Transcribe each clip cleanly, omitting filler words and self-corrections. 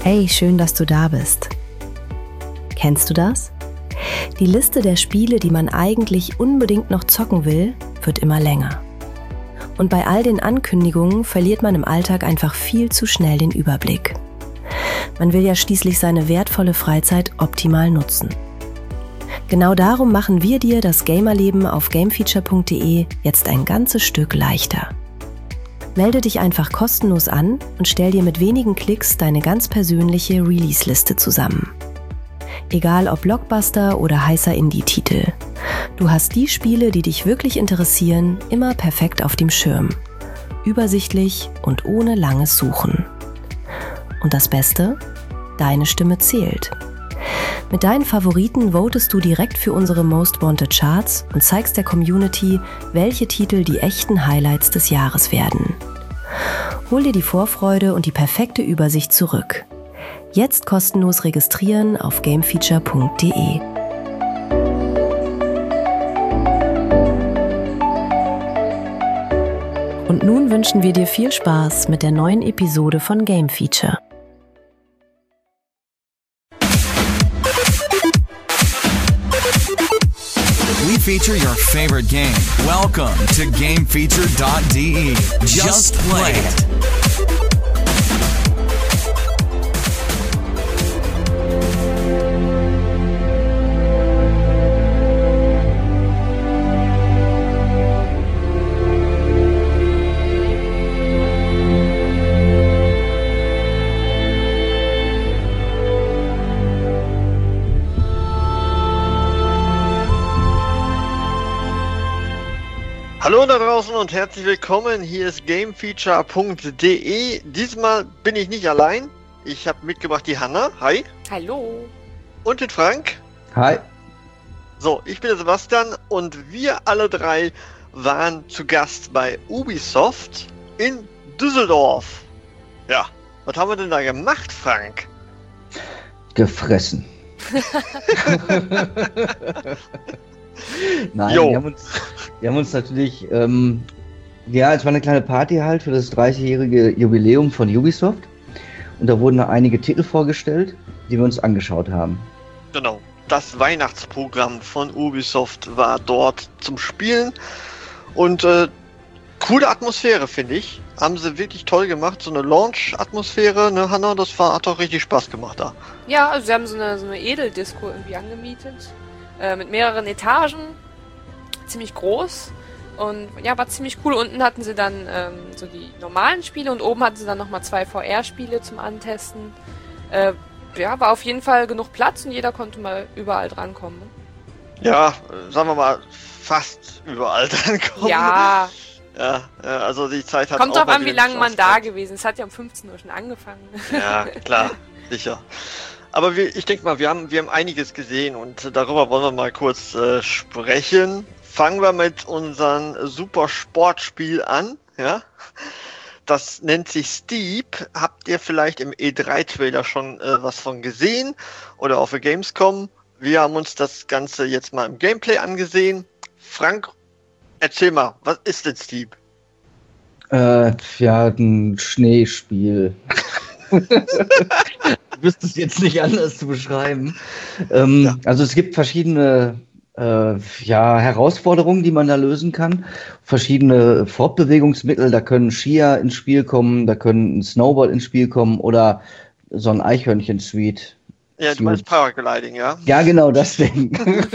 Hey, schön, dass du da bist. Kennst du das? Die Liste der Spiele, die man eigentlich unbedingt noch zocken will, wird immer länger. Und bei all den Ankündigungen verliert man im Alltag einfach viel zu schnell den Überblick. Man will ja schließlich seine wertvolle Freizeit optimal nutzen. Genau darum machen wir dir das Gamerleben auf gamefeature.de jetzt ein ganzes Stück leichter. Melde dich einfach kostenlos an und stell dir mit wenigen Klicks deine ganz persönliche Release-Liste zusammen. Egal ob Blockbuster oder heißer Indie-Titel. Du hast die Spiele, die dich wirklich interessieren, immer perfekt auf dem Schirm. Übersichtlich und ohne langes Suchen. Und das Beste? Deine Stimme zählt. Mit deinen Favoriten votest du direkt für unsere Most Wanted Charts und zeigst der Community, welche Titel die echten Highlights des Jahres werden. Hol dir die Vorfreude und die perfekte Übersicht zurück. Jetzt kostenlos registrieren auf gamefeature.de. Und nun wünschen wir dir viel Spaß mit der neuen Episode von Game Feature. We feature your favorite game. Welcome to GameFeature.de. Just play it. Hallo da draußen und herzlich willkommen, hier ist GameFeature.de. Diesmal bin ich nicht allein, ich habe mitgebracht die Hanna, hi. Hallo. Und den Frank. Hi. So, ich bin der Sebastian und wir alle drei waren zu Gast bei Ubisoft in Düsseldorf. Ja, was haben wir denn da gemacht, Frank? Gefressen. Nein, wir haben uns natürlich, es war eine kleine Party halt für das 30-jährige Jubiläum von Ubisoft. Und da wurden einige Titel vorgestellt, die wir uns angeschaut haben. Genau, das Weihnachtsprogramm von Ubisoft war dort zum Spielen. Und coole Atmosphäre, finde ich. Haben sie wirklich toll gemacht, so eine Launch-Atmosphäre, ne Hanna? Das hat doch richtig Spaß gemacht da. Ja, also sie haben so eine Edeldisco irgendwie angemietet. Mit mehreren Etagen, ziemlich groß und ja, war ziemlich cool. Unten hatten sie dann so die normalen Spiele und oben hatten sie dann nochmal 2 VR-Spiele zum Antesten. Ja, war auf jeden Fall genug Platz und jeder konnte mal überall drankommen. Ja, sagen wir mal, fast überall drankommen. Ja. Ja, also die Zeit hat kommt auch drauf an, wie lange man da ausgereicht. gewesen ist. Es hat ja um 15 Uhr schon angefangen. Ja, klar, sicher. Aber ich denke mal, wir haben einiges gesehen und darüber wollen wir mal kurz sprechen. Fangen wir mit unserem super Sportspiel an, ja. Das nennt sich Steep. Habt ihr vielleicht im E3-Trailer schon was von gesehen oder auf der Gamescom? Wir haben uns das Ganze jetzt mal im Gameplay angesehen. Frank, erzähl mal, was ist denn Steep? Ein Schneespiel. Du wirst es jetzt nicht anders zu beschreiben. Also es gibt verschiedene Herausforderungen, die man da lösen kann. Verschiedene Fortbewegungsmittel, da können Skier ins Spiel kommen, da können ein Snowboard ins Spiel kommen oder so ein Eichhörnchen-Suite. Ja, du meinst Paragliding, ja? Ja, genau, deswegen.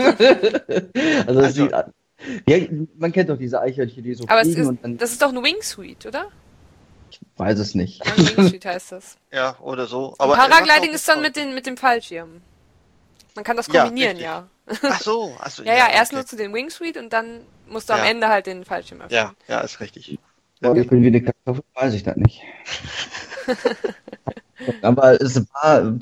Also man kennt doch diese Eichhörnchen, die so Aber fliegen. das ist doch eine Wingsuite, oder? Ich weiß es nicht. Ja, Wingsuite heißt das. Ja, oder so. Aber Paragliding ist dann mit dem Fallschirm. Man kann das kombinieren, ja. ja. Ach so. Ja, erst nutzt du den Wingsuite und dann musst du am Ende halt den Fallschirm öffnen. Ja, ist richtig. Ja, ich bin wie eine Kartoffel, weiß ich das nicht. Aber es war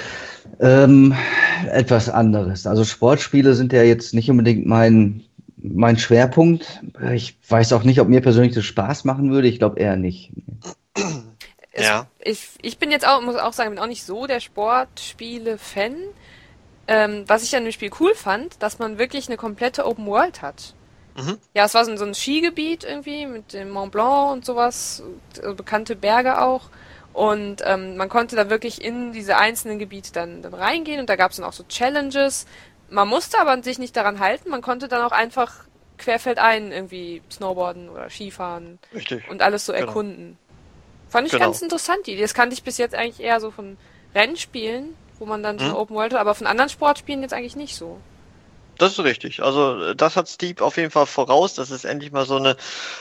etwas anderes. Also Sportspiele sind ja jetzt nicht unbedingt mein Schwerpunkt. Ich weiß auch nicht, ob mir persönlich das Spaß machen würde. Ich glaube eher nicht. Ja. Ich bin jetzt muss auch sagen, bin auch nicht so der Sportspiele-Fan. Was ich an dem Spiel cool fand, dass man wirklich eine komplette Open World hat. Mhm. Ja, es war so ein Skigebiet irgendwie mit dem Mont Blanc und sowas, bekannte Berge auch. Und man konnte da wirklich in diese einzelnen Gebiete dann reingehen und da gab es dann auch so Challenges. Man musste aber sich nicht daran halten, man konnte dann auch einfach querfeldein irgendwie Snowboarden oder Skifahren Richtig. und alles so erkunden. Fand ich ganz interessant, die Idee. Das kannte ich bis jetzt eigentlich eher so von Rennspielen, wo man dann so Open World hat, aber von anderen Sportspielen jetzt eigentlich nicht so. Das ist richtig. Also das hat Steep auf jeden Fall voraus, dass es endlich mal so eine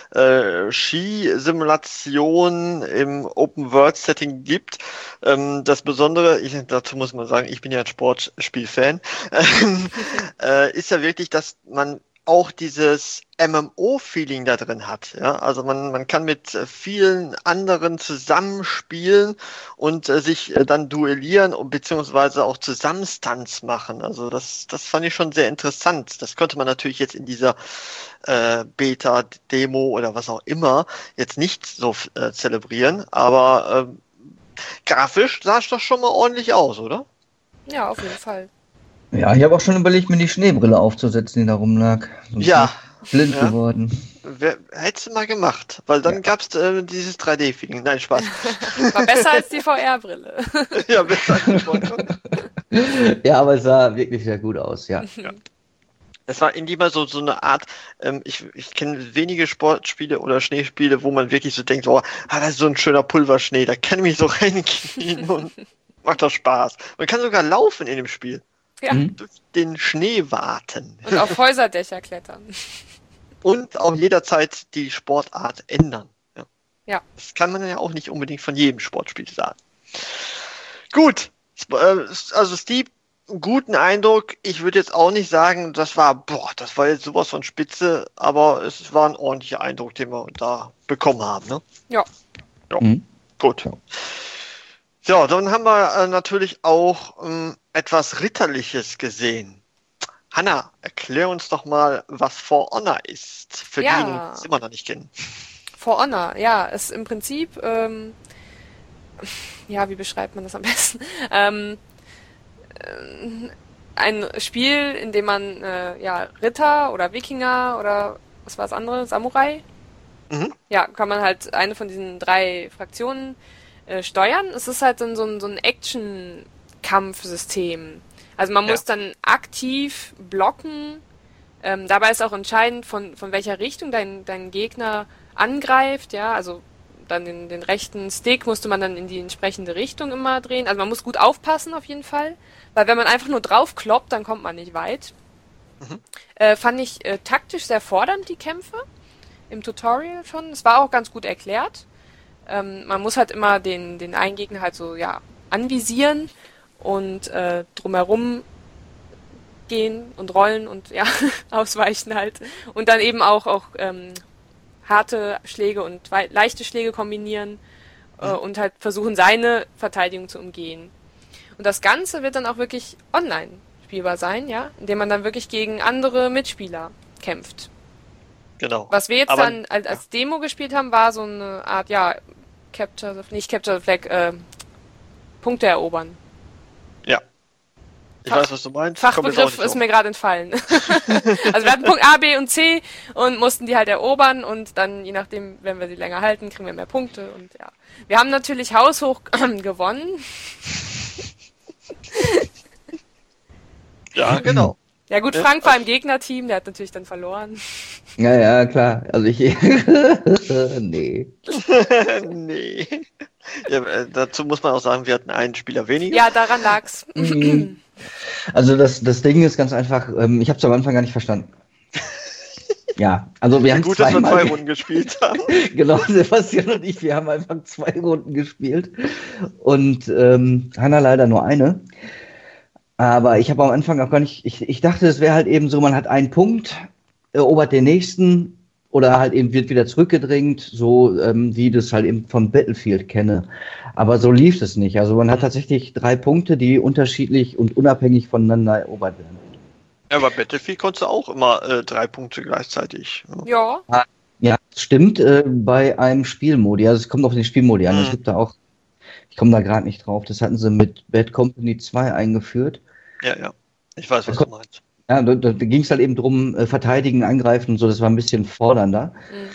Skisimulation im Open-World-Setting gibt. Das Besondere, dazu muss man sagen, ich bin ja ein Sportspiel-Fan, ist ja wirklich, dass man auch dieses MMO-Feeling da drin hat. Ja? Also man kann mit vielen anderen zusammenspielen und sich dann duellieren und beziehungsweise auch Zusammenstunts machen. Also das fand ich schon sehr interessant. Das konnte man natürlich jetzt in dieser Beta, Demo oder was auch immer jetzt nicht so zelebrieren, aber grafisch sah es doch schon mal ordentlich aus, oder? Ja, auf jeden Fall. Ja, ich habe auch schon überlegt, mir die Schneebrille aufzusetzen, die da rumlag. Sonst Ja. bin ich blind geworden. Hättest du mal gemacht, weil dann gab's dieses 3D-Feeling. Nein, Spaß. War besser als die VR-Brille. Ja, besser als die VR-Brille. Ja, aber es sah wirklich sehr gut aus, ja. Es war irgendwie mal so eine Art, ich kenne wenige Sportspiele oder Schneespiele, wo man wirklich so denkt, oh, das ist so ein schöner Pulverschnee, da kann ich mich so reingehen und macht doch Spaß. Man kann sogar laufen in dem Spiel. Ja. Durch den Schnee warten. Und auf Häuserdächer klettern. Und auch jederzeit die Sportart ändern. Ja. Das kann man ja auch nicht unbedingt von jedem Sportspiel sagen. Gut. Also Steep, guten Eindruck. Ich würde jetzt auch nicht sagen, das war jetzt sowas von Spitze, aber es war ein ordentlicher Eindruck, den wir da bekommen haben. Ne? Ja. Gut. Ja, dann haben wir natürlich auch etwas Ritterliches gesehen. Hanna, erklär uns doch mal, was For Honor ist, für die es immer noch nicht kennen. For Honor, ja, ist im Prinzip, wie beschreibt man das am besten? Ein Spiel, in dem man Ritter oder Wikinger oder was war das andere? Samurai? Ja, kann man halt eine von diesen 3 Fraktionen steuern. Es ist halt dann so ein Action-Kampfsystem. Also man muss dann aktiv blocken. Dabei ist auch entscheidend, von welcher Richtung dein Gegner angreift. Ja, also dann den rechten Stick musste man dann in die entsprechende Richtung immer drehen. Also man muss gut aufpassen auf jeden Fall. Weil wenn man einfach nur drauf kloppt, dann kommt man nicht weit. Fand ich taktisch sehr fordernd, die Kämpfe. Im Tutorial schon. Es war auch ganz gut erklärt. Man muss halt immer den einen Gegner halt so, anvisieren und drumherum gehen und rollen und ausweichen halt. Und dann eben auch harte Schläge und leichte Schläge kombinieren und halt versuchen, seine Verteidigung zu umgehen. Und das Ganze wird dann auch wirklich online spielbar sein, indem man dann wirklich gegen andere Mitspieler kämpft. Genau. Was wir jetzt dann als Demo gespielt haben, war so eine Art, Capture the Flag, Punkte erobern. Ja. Ich weiß, was du meinst. Fachbegriff ist mir gerade entfallen. Also wir hatten Punkt A, B und C und mussten die halt erobern und dann, je nachdem, wenn wir sie länger halten, kriegen wir mehr Punkte und Wir haben natürlich haushoch gewonnen. Ja, genau. Ja gut, Frank war im Gegnerteam, der hat natürlich dann verloren. Ja, klar. Also nee. Nee. Ja, dazu muss man auch sagen, wir hatten einen Spieler weniger. Ja, daran lag's. Also das Ding ist ganz einfach, ich habe es am Anfang gar nicht verstanden. Ja, also wir haben gut, dass wir 2 Runden gespielt haben. Genau, Sebastian und ich, wir haben einfach 2 Runden gespielt und Hanna leider nur eine. Aber ich habe am Anfang auch gar nicht, ich dachte, es wäre halt eben so, man hat einen Punkt, erobert den nächsten oder halt eben wird wieder zurückgedrängt, so wie das halt eben von Battlefield kenne. Aber so lief es nicht. Also man hat tatsächlich 3 Punkte, die unterschiedlich und unabhängig voneinander erobert werden. Ja, bei Battlefield konntest du auch immer 3 Punkte gleichzeitig. Ja. Ja, stimmt, bei einem Spielmodi. Also es kommt auf den Spielmodi an. Es gibt da auch, ich komme da gerade nicht drauf, das hatten sie mit Bad Company 2 eingeführt. Ja. Ich weiß, was du meinst. Ja, da ging es halt eben drum, verteidigen, angreifen und so, das war ein bisschen fordernder.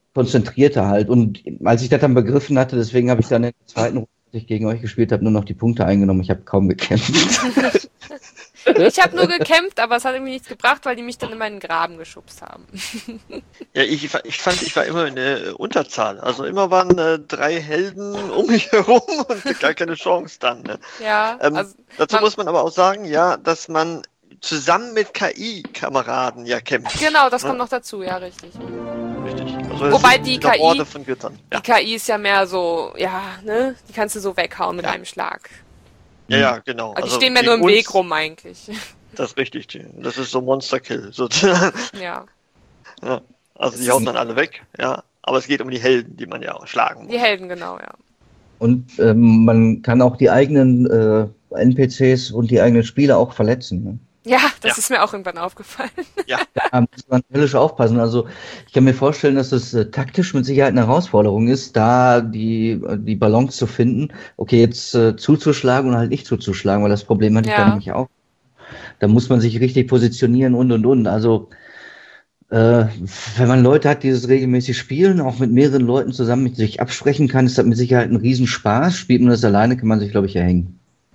konzentrierter halt. Und als ich das dann begriffen hatte, deswegen habe ich dann in der zweiten Runde, als ich gegen euch gespielt habe, nur noch die Punkte eingenommen. Ich habe kaum gekämpft. Ich habe nur gekämpft, aber es hat irgendwie nichts gebracht, weil die mich dann in meinen Graben geschubst haben. Ja, ich fand, ich war immer in der Unterzahl. Also immer waren 3 Helden um mich herum und gar keine Chance dann. Ne? Ja, also dazu muss man aber auch sagen, ja, dass man zusammen mit KI-Kameraden ja kämpft. Genau, das kommt noch dazu, ja, richtig. Richtig. Also Wobei die KI, Horde von Göttern. Ja. Die KI ist ja mehr so, ja, ne, die kannst du so weghauen mit einem Schlag. Ja, genau. Also die stehen mir nur im Weg rum eigentlich. Das ist richtig. Das ist so Monster-Kill sozusagen. Ja. Ja. Also die haut man alle weg, ja. Aber es geht um die Helden, die man ja auch schlagen muss. Die Helden, genau, ja. Und man kann auch die eigenen NPCs und die eigenen Spieler auch verletzen. Ne? Ja, das ist mir auch irgendwann aufgefallen. Ja. Da muss man höllisch aufpassen. Also ich kann mir vorstellen, dass es taktisch mit Sicherheit eine Herausforderung ist, da die Balance zu finden, okay, jetzt zuzuschlagen und halt nicht zuzuschlagen, weil das Problem hatte ich da nämlich auch. Da muss man sich richtig positionieren und. Also wenn man Leute hat, die das regelmäßig spielen, auch mit mehreren Leuten zusammen mit sich absprechen kann, ist das mit Sicherheit ein Riesenspaß. Spielt man das alleine, kann man sich, glaube ich, erhängen.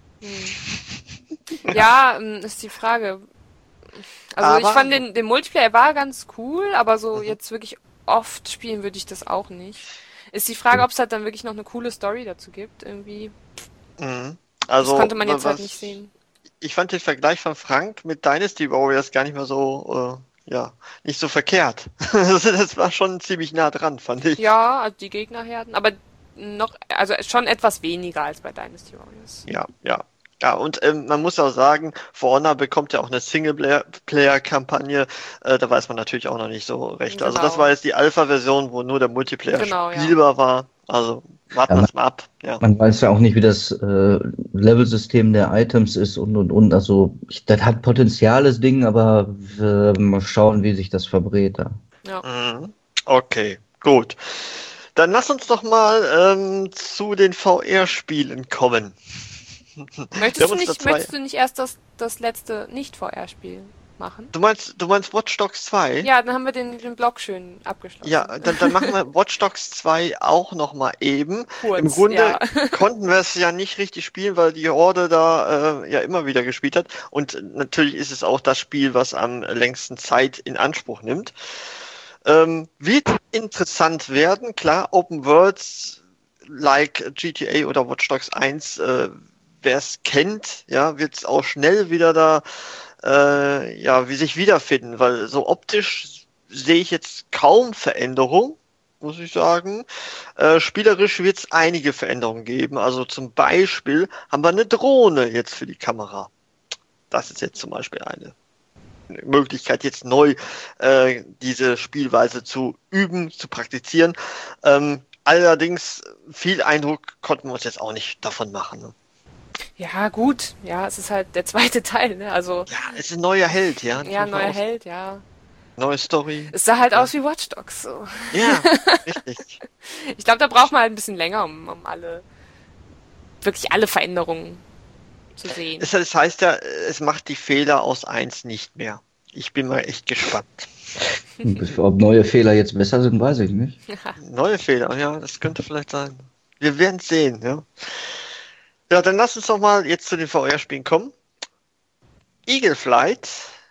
Ja, ist die Frage. Also aber ich fand den Multiplayer war ganz cool, aber so jetzt wirklich oft spielen würde ich das auch nicht. Ist die Frage, ob es halt dann wirklich noch eine coole Story dazu gibt, irgendwie. Also, das konnte man jetzt halt nicht sehen. Ich fand den Vergleich von Frank mit Dynasty Warriors gar nicht mehr so, nicht so verkehrt. Das war schon ziemlich nah dran, fand ich. Ja, also die Gegnerherden, aber also schon etwas weniger als bei Dynasty Warriors. Ja, und man muss auch sagen, For Honor bekommt ja auch eine Singleplayer-Kampagne, da weiß man natürlich auch noch nicht so recht. Genau. Also das war jetzt die Alpha-Version, wo nur der Multiplayer spielbar war. Also warten wir es mal ab. Ja. Man weiß ja auch nicht, wie das Level-System der Items ist und. Also das hat Potenzial, das Ding, aber mal schauen, wie sich das verbrät da. Ja. Okay, gut. Dann lass uns doch mal zu den VR-Spielen kommen. Möchtest du nicht erst das letzte Nicht-VR-Spiel machen? Du meinst Watch Dogs 2? Ja, dann haben wir den Block schön abgeschlossen. Ja, dann machen wir Watch Dogs 2 auch nochmal eben. Kurz, im Grunde konnten wir es ja nicht richtig spielen, weil die Horde da ja immer wieder gespielt hat. Und natürlich ist es auch das Spiel, was am längsten Zeit in Anspruch nimmt. Wird interessant werden, klar, Open Worlds like GTA oder Watch Dogs 1, wer es kennt, ja, wird es auch schnell wieder da wie sich wiederfinden, weil so optisch sehe ich jetzt kaum Veränderung, muss ich sagen. Spielerisch wird es einige Veränderungen geben, also zum Beispiel haben wir eine Drohne jetzt für die Kamera. Das ist jetzt zum Beispiel eine Möglichkeit, jetzt neu diese Spielweise zu üben, zu praktizizieren. Allerdings viel Eindruck konnten wir uns jetzt auch nicht davon machen. Ne? Ja, gut. Ja, es ist halt der zweite Teil, ne? Also. Ja, es ist ein neuer Held, ja. Ja, neuer Held, ja. Neue Story. Es sah halt aus wie Watch Dogs, so. Ja, richtig. Ich glaube, da braucht man halt ein bisschen länger, um wirklich alle Veränderungen zu sehen. Das heißt ja, es macht die Fehler aus 1 nicht mehr. Ich bin mal echt gespannt. Ob neue Fehler jetzt besser sind, weiß ich nicht. Neue Fehler, ja, das könnte vielleicht sein. Wir werden es sehen, ja. Ja, dann lass uns doch mal jetzt zu den VR-Spielen kommen. Eagle Flight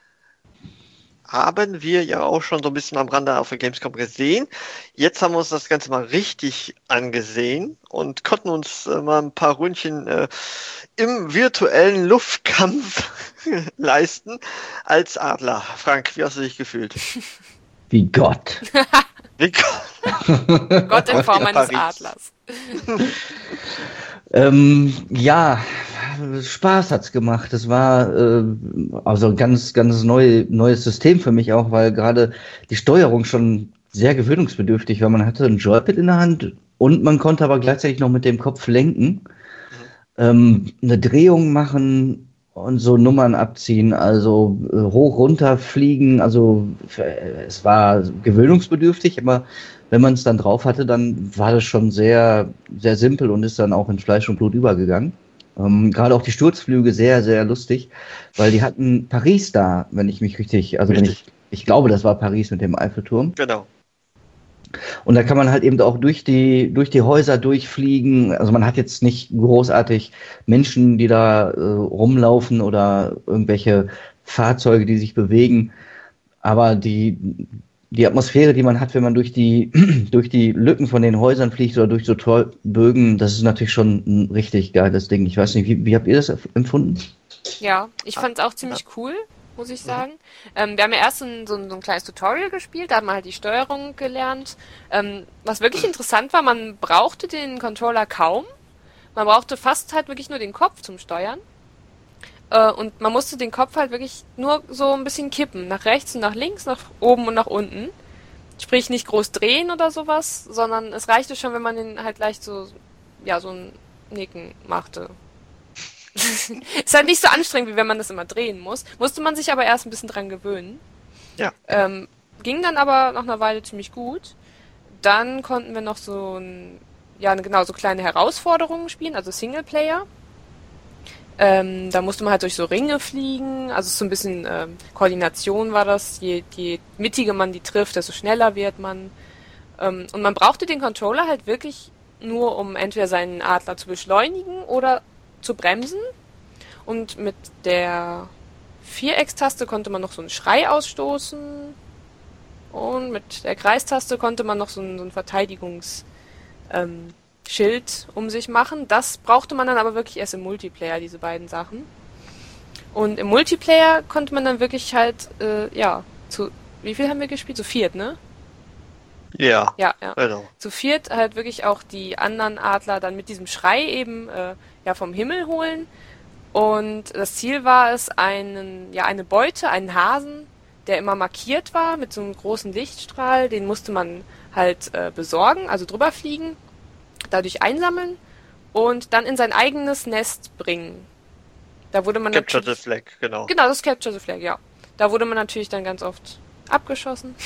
haben wir ja auch schon so ein bisschen am Rande auf der Gamescom gesehen. Jetzt haben wir uns das Ganze mal richtig angesehen und konnten uns mal ein paar Ründchen im virtuellen Luftkampf leisten als Adler. Frank, wie hast du dich gefühlt? Wie Gott. Wie Gott. Gott in Form eines Adlers. Ja, Spaß hat's gemacht. Das war also ein ganz neues System für mich auch, weil gerade die Steuerung schon sehr gewöhnungsbedürftig war. Man hatte ein Joypad in der Hand und man konnte aber gleichzeitig noch mit dem Kopf lenken, eine Drehung machen und so Nummern abziehen, also hoch, runter fliegen. Also es war gewöhnungsbedürftig, aber wenn man es dann drauf hatte, dann war das schon sehr, sehr simpel und ist dann auch in Fleisch und Blut übergegangen. Gerade auch die Sturzflüge sehr, sehr lustig, weil die hatten Paris da, wenn ich mich richtig. Wenn ich glaube, das war Paris mit dem Eiffelturm. Genau. Und da kann man halt eben auch durch die Häuser durchfliegen. Also man hat jetzt nicht großartig Menschen, die da rumlaufen oder irgendwelche Fahrzeuge, die sich bewegen. Aber die Atmosphäre, die man hat, wenn man durch die Lücken von den Häusern fliegt oder durch so Torbögen, das ist natürlich schon ein richtig geiles Ding. Ich weiß nicht, wie habt ihr das empfunden? Ja, ich fand es auch ziemlich cool, muss ich sagen. Wir haben ja erst so ein kleines Tutorial gespielt, da hat man halt die Steuerung gelernt. Was wirklich interessant war, man brauchte den Controller kaum. Man brauchte fast halt wirklich nur den Kopf zum Steuern. Und man musste den Kopf halt wirklich nur so ein bisschen kippen. Nach rechts und nach links, nach oben und nach unten. Sprich, nicht groß drehen oder sowas, sondern es reichte schon, wenn man den halt leicht so ein Nicken machte. Ist halt nicht so anstrengend, wie wenn man das immer drehen muss. Musste man sich aber erst ein bisschen dran gewöhnen. Ja. Ging dann aber nach einer Weile ziemlich gut. Dann konnten wir noch so kleine Herausforderungen spielen, also Singleplayer. Da musste man halt durch so Ringe fliegen, also so ein bisschen Koordination war das. Je mittiger man die trifft, desto schneller wird man. Und man brauchte den Controller halt wirklich nur, um entweder seinen Adler zu beschleunigen oder zu bremsen. Und mit der Viereckstaste konnte man noch so einen Schrei ausstoßen. Und mit der Kreistaste konnte man noch so ein Verteidigungsschild um sich machen. Das brauchte man dann aber wirklich erst im Multiplayer, diese beiden Sachen. Und im Multiplayer konnte man dann wirklich halt, wie viel haben wir gespielt? Zu viert, ne? Ja. Ja. Genau. Zu viert halt wirklich auch die anderen Adler dann mit diesem Schrei eben vom Himmel holen. Und das Ziel war es, eine Beute, einen Hasen, der immer markiert war mit so einem großen Lichtstrahl, den musste man halt besorgen, also drüber fliegen, dadurch einsammeln und dann in sein eigenes Nest bringen. Da wurde man Capture the Flag, genau. Genau, das Capture the Flag, ja. Da wurde man natürlich dann ganz oft abgeschossen.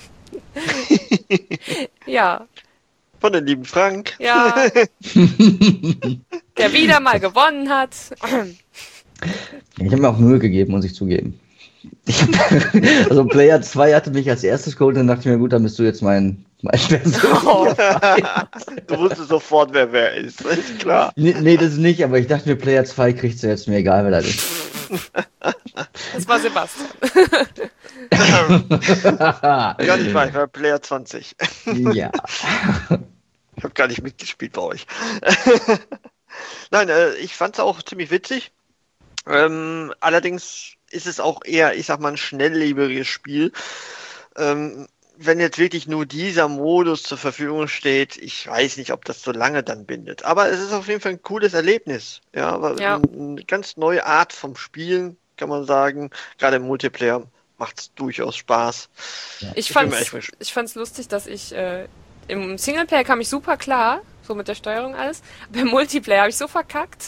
Ja. Von den lieben Frank. Ja. Der wieder mal gewonnen hat. Ich habe mir auch Mühe gegeben, muss ich zugeben. Also Player 2 hatte mich als erstes geholt, dann dachte ich mir, gut, dann bist du jetzt mein Oh. Du wusstest sofort, wer ist klar. Nee, das nicht, aber ich dachte mir, Player 2 kriegst du jetzt, mir egal, wer das ist. Das war Sebastian. Ja, nicht wahr, ich war Player 20. Ja. Ich habe gar nicht mitgespielt bei euch. Nein, ich fand es auch ziemlich witzig. Allerdings ist es auch eher, ich sag mal, ein schnelllebiges Spiel. Wenn jetzt wirklich nur dieser Modus zur Verfügung steht, ich weiß nicht, ob das so lange dann bindet. Aber es ist auf jeden Fall ein cooles Erlebnis. Ja, eine ganz neue Art vom Spielen, kann man sagen. Gerade im Multiplayer macht es durchaus Spaß. Ja. Ich fand's lustig, dass ich im Singleplayer kam ich super klar, so mit der Steuerung alles. Beim Multiplayer habe ich so verkackt.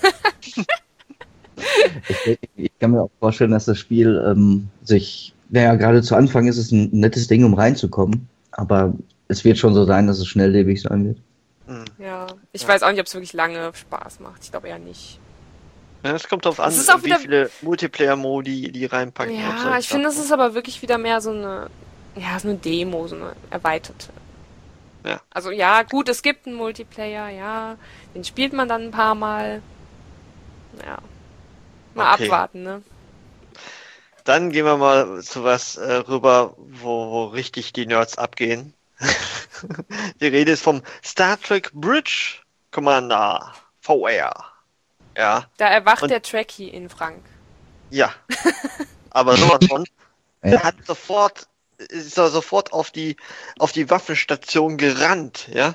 Ich kann mir auch vorstellen, dass das Spiel gerade zu Anfang ist es ein nettes Ding, um reinzukommen, aber es wird schon so sein, dass es schnelllebig sein wird. Ja, ich weiß auch nicht, ob es wirklich lange Spaß macht. Ich glaube eher nicht. Ja, es kommt darauf an, wie viele Multiplayer-Modi die reinpacken. Ja, ich finde, es ist aber wirklich wieder mehr so eine Demo, so eine erweiterte. Ja. Also ja, gut, es gibt einen Multiplayer, ja, den spielt man dann ein paar Mal. Ja. Mal abwarten, ne? Dann gehen wir mal zu was rüber, wo richtig die Nerds abgehen. Die Rede ist vom Star Trek Bridge Commander VR. Ja. Da erwacht der Trekkie in Frank. Ja. Aber sowas von. Er ist sofort auf die Waffenstation gerannt, ja.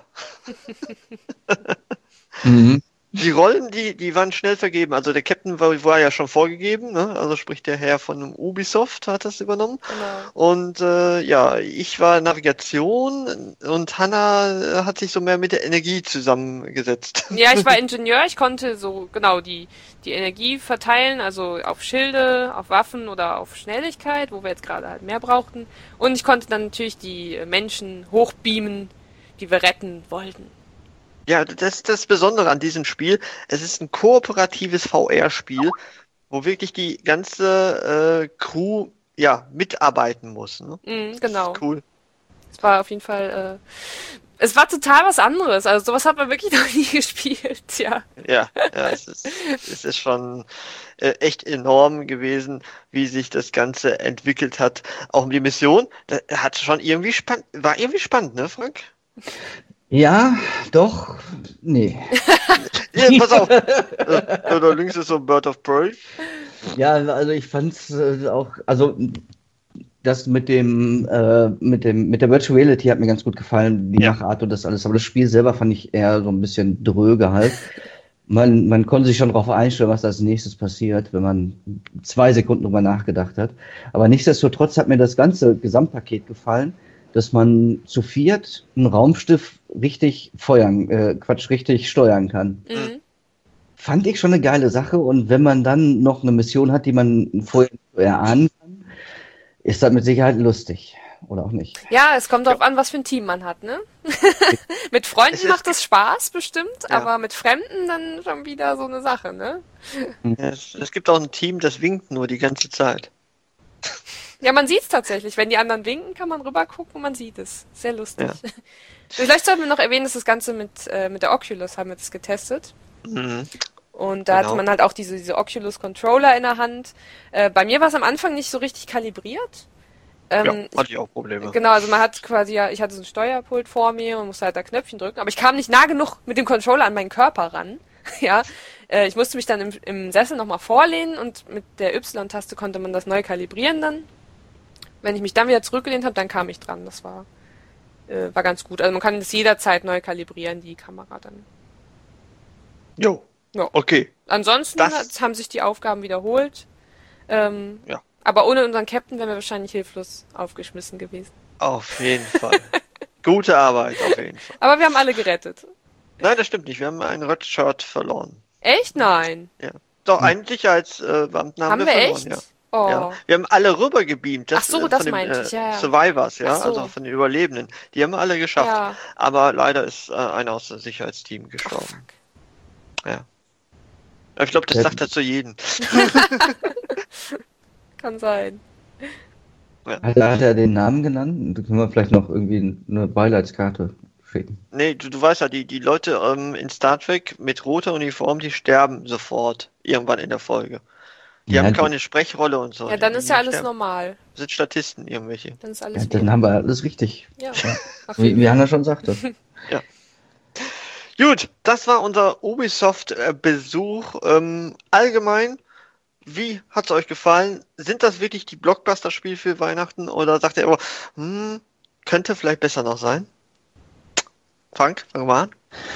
Mhm. Die Rollen, die waren schnell vergeben. Also der Captain war ja schon vorgegeben, ne? Also sprich der Herr von Ubisoft hat das übernommen. Genau. Und ich war Navigation und Hannah hat sich so mehr mit der Energie zusammengesetzt. Ja, ich war Ingenieur, ich konnte so genau die Energie verteilen, also auf Schilde, auf Waffen oder auf Schnelligkeit, wo wir jetzt gerade halt mehr brauchten. Und ich konnte dann natürlich die Menschen hochbeamen, die wir retten wollten. Ja, das ist das Besondere an diesem Spiel. Es ist ein kooperatives VR-Spiel, wo wirklich die ganze Crew mitarbeiten muss. Ne? Genau. Das ist cool. Es war auf jeden Fall, es war total was anderes. Also sowas hat man wirklich noch nie gespielt, ja. Ja, es ist schon echt enorm gewesen, wie sich das Ganze entwickelt hat. Auch die Mission, das hat schon irgendwie war irgendwie spannend, ne, Frank? Ja, doch, nee. Ja, pass auf. Da links ist so ein Bird of Prey. Ja, also ich fand's auch, also das mit der Virtual Reality hat mir ganz gut gefallen, die Machart und das alles, aber das Spiel selber fand ich eher so ein bisschen dröge halt. Man konnte sich schon darauf einstellen, was als nächstes passiert, wenn man 2 Sekunden drüber nachgedacht hat. Aber nichtsdestotrotz hat mir das ganze Gesamtpaket gefallen, dass man zu 4 ein Raumschiff richtig richtig steuern kann. Mhm. Fand ich schon eine geile Sache, und wenn man dann noch eine Mission hat, die man vorher erahnen kann, ist das mit Sicherheit lustig. Oder auch nicht. Ja, es kommt darauf an, was für ein Team man hat, ne? Mit Freunden macht das Spaß, bestimmt, aber mit Fremden dann schon wieder so eine Sache, ne? Ja, es gibt auch ein Team, das winkt nur die ganze Zeit. Ja, man sieht's tatsächlich. Wenn die anderen winken, kann man rüber gucken und man sieht es. Sehr lustig. Ja. Vielleicht sollten wir noch erwähnen, dass das Ganze mit der Oculus haben wir das getestet. Mhm. Und da hatte man halt auch diese Oculus-Controller in der Hand. Bei mir war es am Anfang nicht so richtig kalibriert. Hatte ich auch Probleme. Genau, also man hat quasi, ich hatte so ein Steuerpult vor mir und musste halt da Knöpfchen drücken, aber ich kam nicht nah genug mit dem Controller an meinen Körper ran. Ja, ich musste mich dann im Sessel nochmal vorlehnen, und mit der Y-Taste konnte man das neu kalibrieren dann. Wenn ich mich dann wieder zurückgelehnt habe, dann kam ich dran. Das war ganz gut. Also man kann das jederzeit neu kalibrieren, die Kamera dann. Jo. Ja. Okay. Ansonsten haben sich die Aufgaben wiederholt. Aber ohne unseren Captain wären wir wahrscheinlich hilflos aufgeschmissen gewesen. Auf jeden Fall. Gute Arbeit, auf jeden Fall. Aber wir haben alle gerettet. Nein, das stimmt nicht. Wir haben einen Red Shirt verloren. Echt? Nein. Ja. Doch, einen Sicherheitsbeamten haben wir verloren. Echt? Ja. Oh. Ja. Wir haben alle rüber gebeamt. Ach so, das meinte ich, ja. Survivors, ja, Ach so. also von den Überlebenden. Die haben wir alle geschafft. Ja. Aber leider ist einer aus dem Sicherheitsteam gestorben. Ja. Ich glaube, das sagt er zu jedem. Kann sein. Ja. Hat er den Namen genannt? Da können wir vielleicht noch irgendwie eine Beileidskarte schicken. Nee, du weißt ja, die Leute in Star Trek mit roter Uniform, die sterben sofort. Irgendwann in der Folge. Die haben keine Sprechrolle und so. Ja, dann ist ja alles normal. Sind Statisten irgendwelche. Dann ist alles dann haben wir alles richtig. Ja. Wie Hanna schon sagte. Ja. Gut, das war unser Ubisoft-Besuch. Allgemein, wie hat es euch gefallen? Sind das wirklich die Blockbuster-Spiele für Weihnachten, oder sagt ihr aber, könnte vielleicht besser noch sein? Frank, fangen wir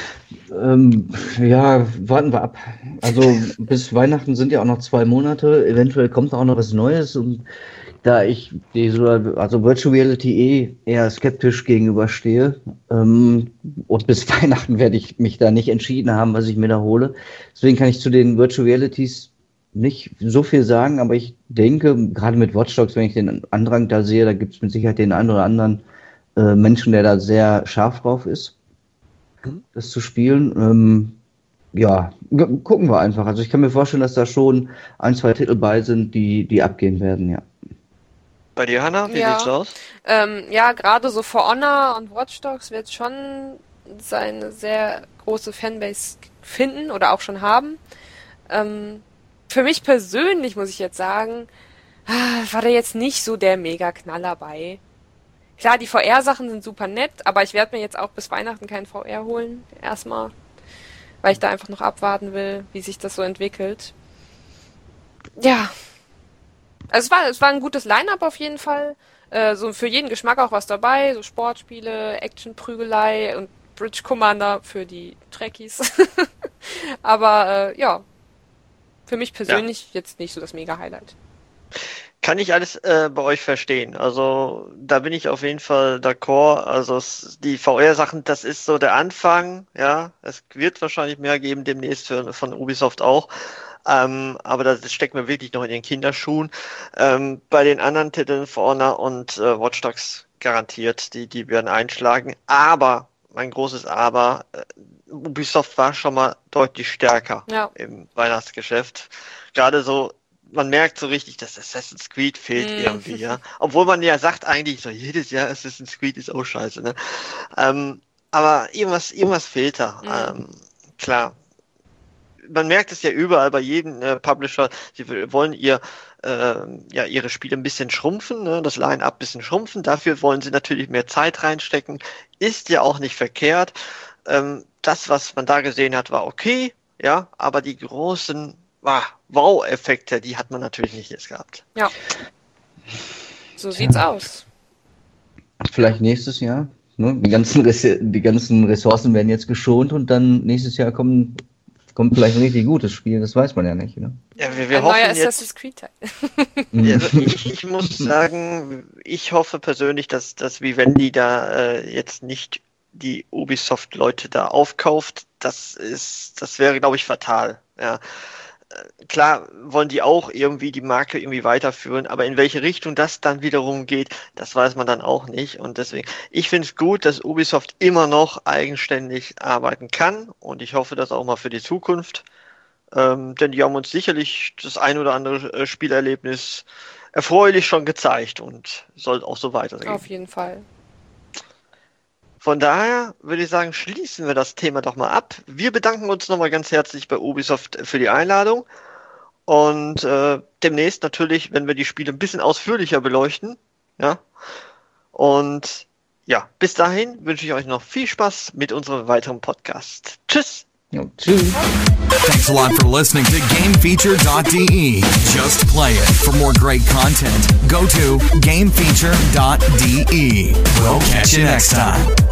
an. Ja, warten wir ab. Also bis Weihnachten sind ja auch noch 2 Monate. Eventuell kommt auch noch was Neues. Und da ich Virtual Reality eher skeptisch gegenüberstehe, und bis Weihnachten werde ich mich da nicht entschieden haben, was ich mir da hole. Deswegen kann ich zu den Virtual Realities nicht so viel sagen, aber ich denke, gerade mit Watch Dogs, wenn ich den Andrang da sehe, da gibt es mit Sicherheit den einen oder anderen Menschen, der da sehr scharf drauf ist, das zu spielen. Gucken wir einfach. Also ich kann mir vorstellen, dass da schon 1, 2 Titel bei sind, die abgehen werden, ja. Bei dir, Hanna, wie sieht's aus? Ja, gerade so For Honor und Watch Dogs wird schon seine sehr große Fanbase finden oder auch schon haben. Für mich persönlich muss ich jetzt sagen, war da jetzt nicht so der Mega-Knaller bei. Klar, die VR-Sachen sind super nett, aber ich werde mir jetzt auch bis Weihnachten kein VR holen, erstmal, weil ich da einfach noch abwarten will, wie sich das so entwickelt. Ja, also es war ein gutes Line-Up auf jeden Fall, so für jeden Geschmack auch was dabei, so Sportspiele, Action-Prügelei und Bridge Commander für die Trekkies. Aber für mich persönlich jetzt nicht so das Mega-Highlight. Kann ich alles bei euch verstehen. Also da bin ich auf jeden Fall d'accord. Also die VR-Sachen, das ist so der Anfang. Ja, es wird wahrscheinlich mehr geben demnächst von Ubisoft auch. Aber das steckt mir wirklich noch in den Kinderschuhen. Bei den anderen Titeln, For Honor und Watch Dogs, garantiert, die werden einschlagen. Aber, mein großes Aber, Ubisoft war schon mal deutlich stärker im Weihnachtsgeschäft. Gerade so man merkt so richtig, dass Assassin's Creed fehlt irgendwie, ja. Obwohl man ja sagt eigentlich so, jedes Jahr Assassin's Creed ist auch scheiße, ne? Aber irgendwas fehlt da. Klar. Man merkt es ja überall bei jedem Publisher, sie wollen ihre Spiele ein bisschen schrumpfen, ne? Das Line-Up ein bisschen schrumpfen. Dafür wollen sie natürlich mehr Zeit reinstecken. Ist ja auch nicht verkehrt. Das, was man da gesehen hat, war okay, ja, aber die großen Wow-Effekte, die hat man natürlich nicht jetzt gehabt. Ja. So sieht's aus. Vielleicht nächstes Jahr. Ne? Die ganzen Ressourcen werden jetzt geschont und dann nächstes Jahr kommt vielleicht ein richtig gutes Spiel, das weiß man ja nicht. Ne? Ja, wir hoffen neuer jetzt, Assassin's Creed-Teil. ich muss sagen, ich hoffe persönlich, dass Vivendi da jetzt nicht die Ubisoft-Leute da aufkauft. Das wäre, glaube ich, fatal. Ja. Klar wollen die auch irgendwie die Marke irgendwie weiterführen, aber in welche Richtung das dann wiederum geht, das weiß man dann auch nicht. Und deswegen, ich finde es gut, dass Ubisoft immer noch eigenständig arbeiten kann und ich hoffe das auch mal für die Zukunft. Denn die haben uns sicherlich das ein oder andere Spielerlebnis erfreulich schon gezeigt und soll auch so weitergehen. Auf jeden Fall. Von daher würde ich sagen, schließen wir das Thema doch mal ab. Wir bedanken uns nochmal ganz herzlich bei Ubisoft für die Einladung und demnächst natürlich, wenn wir die Spiele ein bisschen ausführlicher beleuchten. Ja. Und ja, bis dahin wünsche ich euch noch viel Spaß mit unserem weiteren Podcast. Tschüss! Ja, tschüss! Thanks a lot for listening to GameFeature.de. Just play it. For more great content, go to GameFeature.de. We'll catch you next time.